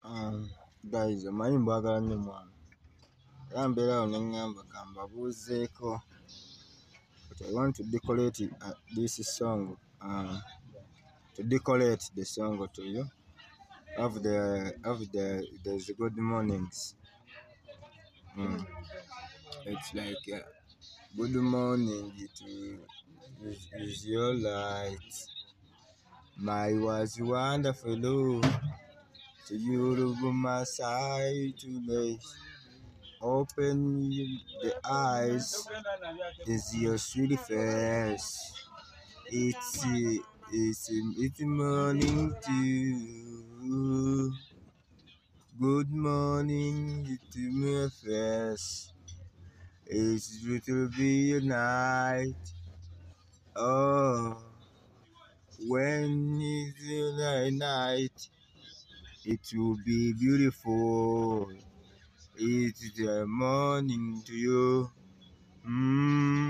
Guys, amayimba mbwagala nnyo mwana. Era mbeera awo ne ŋŋamba ka mbabuuzeeko. But I want to decorate this song. To decorate the song to you. There's good mornings. It's like good morning is your light. My was wonderful. To you look my side today. Open the eyes. Is your sweet face. It's morning to you. Good morning to my face. It will be a night. Oh, when it's the night, it will be beautiful. It's the morning to you.